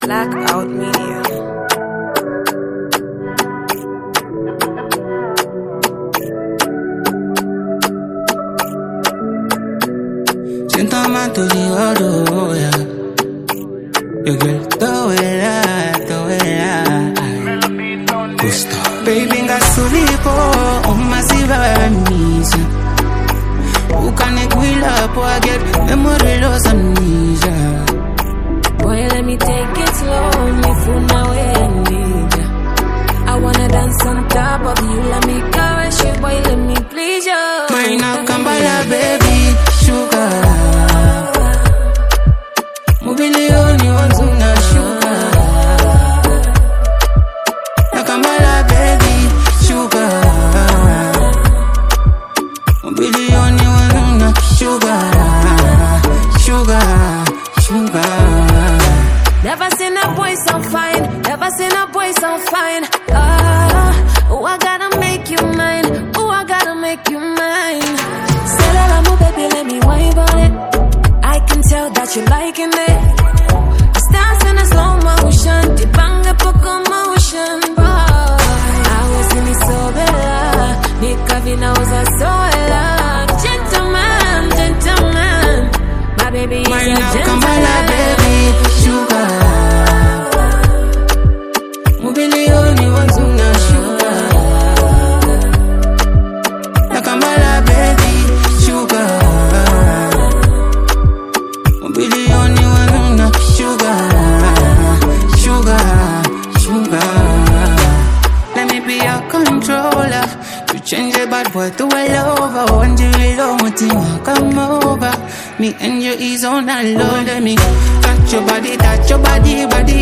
Blackout Media. Siento más tu oro, ya. Yo quiero todo Gusto. Baby, ngasulipo, umasiba misa. Ukanekuila po get memory loss amnesia. Boy, let me take it slow, me fool now and need ya. I wanna dance on top of you, let me caress you, boy, let me please you. Mine up Kambala, baby, sugar. Mobilioni wanzuna sugar. Na Kambala, baby, sugar. Mobilioni wanzuna sugar. Sugar. Never seen a boy so fine, never seen a boy so fine. Oh, I gotta make you mine. Oh, I gotta make you mine. Say that I'm a baby, let me wine on it. I can tell that you're liking it. The stars in a slow motion, the bang a poco motion, boy. I was in the sobela, Nika Vina was a sola. Gentleman, my baby is a gentleman. Kambala, baby, sugar. Mobilioni wanzuna sugar. Na Kambala, baby, sugar. Mobilioni wanzuna sugar. Let me be your controller. You change a bad boy to a lover. One day long come over. Me and you is on a low. Let me touch your body, body.